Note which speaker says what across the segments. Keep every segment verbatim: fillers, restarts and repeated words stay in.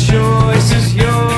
Speaker 1: choice is yours.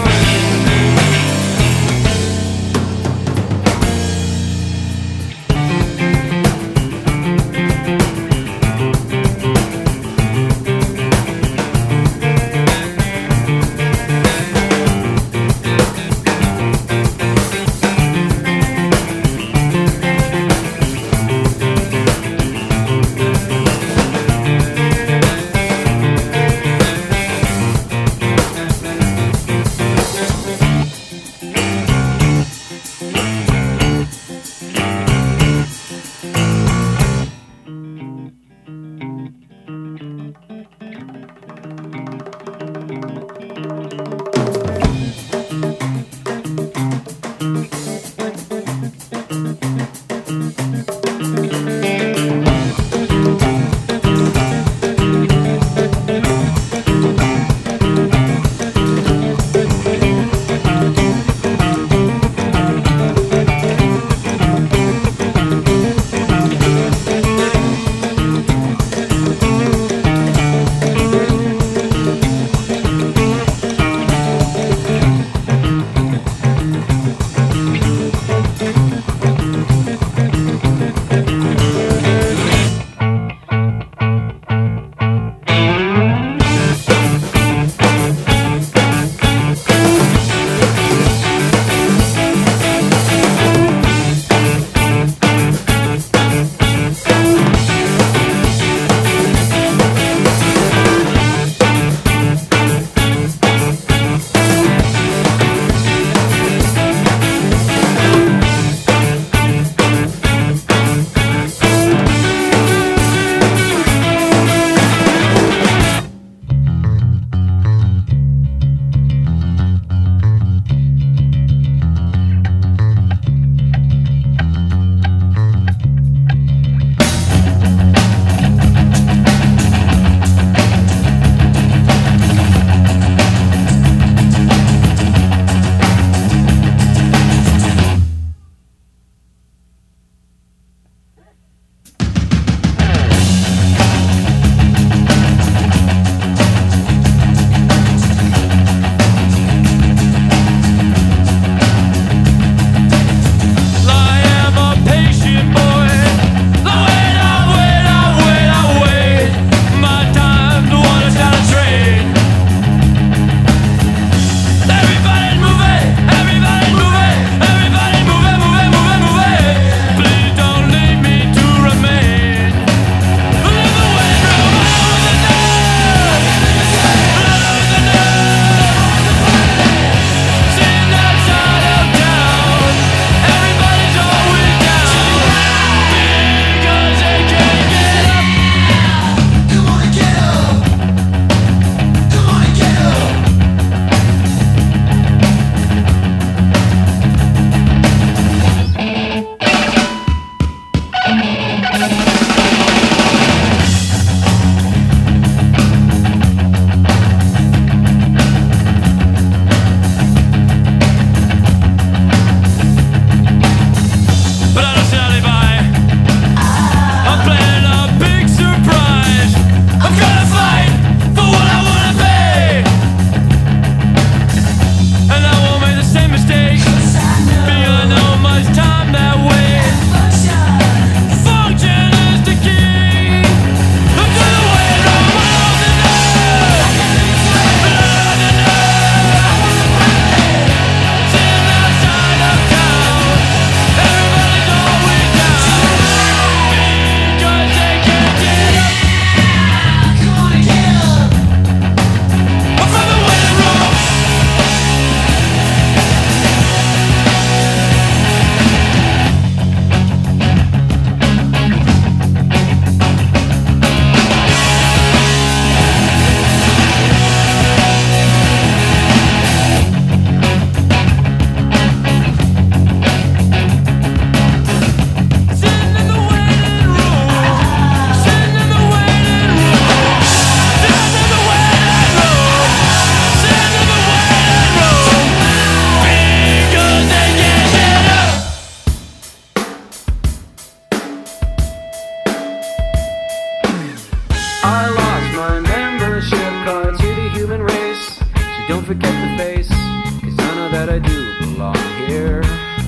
Speaker 1: Don't forget the face, cause I know that I do belong here.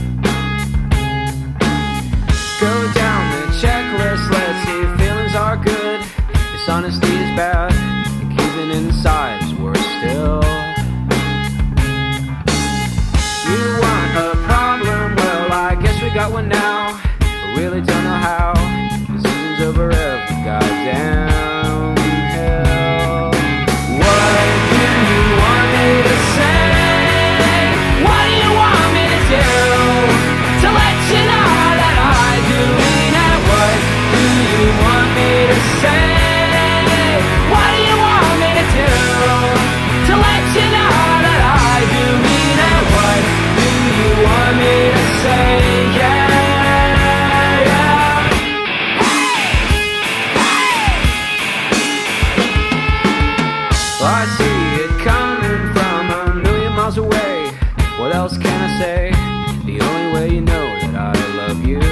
Speaker 1: Go down the checklist, let's see if feelings are good. Dishonesty is bad, and keeping inside is worse still. You want a problem? Well, I guess we got one now. I really don't know how. The season's over every goddamn hill. What do you want me to say? What do you want me to do? To let you know that I do mean it. What do you want me to say? What do you want me to do? To let you know that I do mean it. What do you want me to say? Yeah. I see it coming from a million miles away. What else can I say? The only way you know that I love you.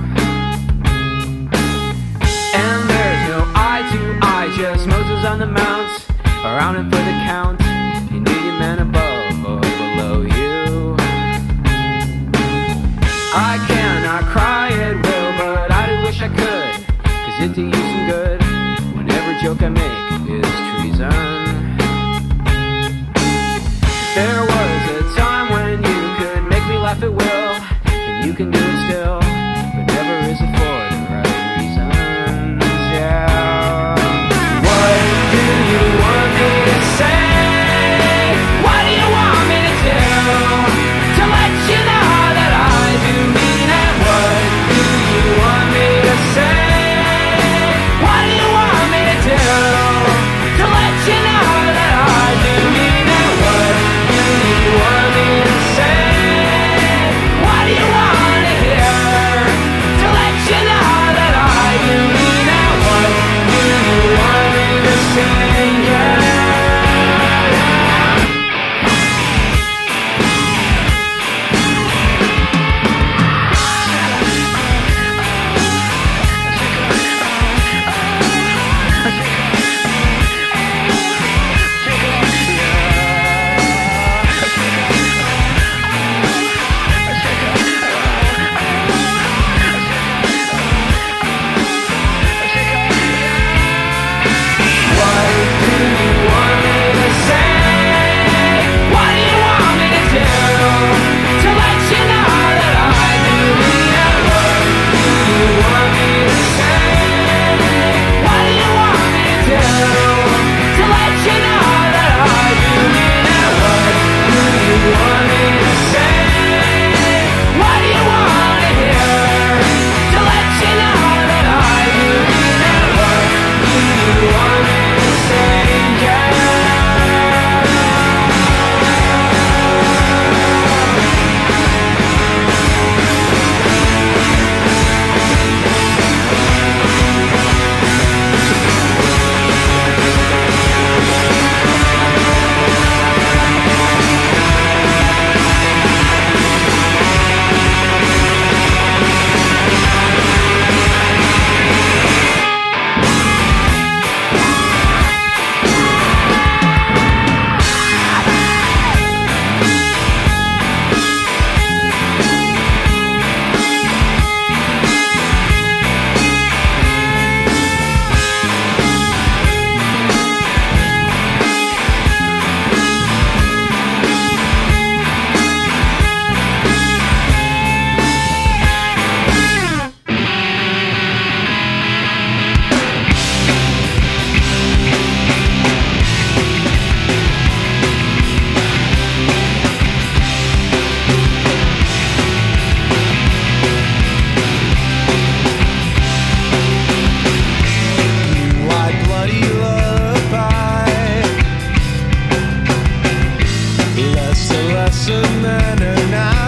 Speaker 1: And there's no eye to eye, just Moses on the mount, around and for the count. You need your man above or below you. I cannot cry at will, but I do wish I could, cause it do you some good when every joke I make is treason. There was a time when you could make me laugh at will, and you can do it still, but never is it for the right reasons, yeah. What do you want me to say? What do you want me to do? To let you know that I do mean it. What do you want me to say? What do you want me to do? To let you know that I do mean it. What do you want me to say? What do you want to hear? To let you know that I do mean it. What do you want me to say? Yeah. Lesson and an hour.